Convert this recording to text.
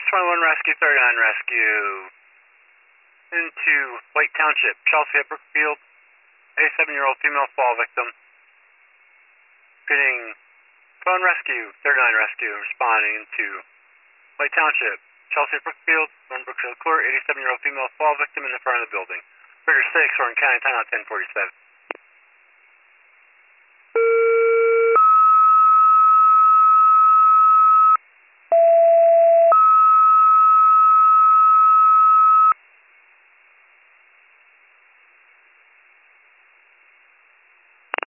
621 Rescue, 39 Rescue. Into Lake Township, Chelsea at Brookfield. 87-year-old female fall victim. Getting phone rescue, 39 Rescue, responding to Lake Township, Chelsea at Brookfield. From Brookfield Court, 87-year-old female fall victim in the front of the building. Trigger 6, we're in County Timeout 1047.